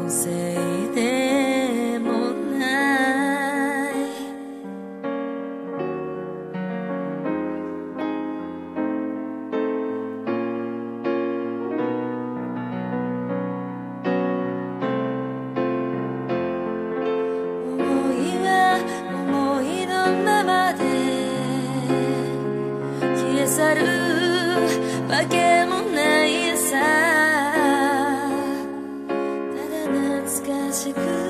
せいでもない。思いは思いのままで消え去るわけもないさ。ただ懐かしく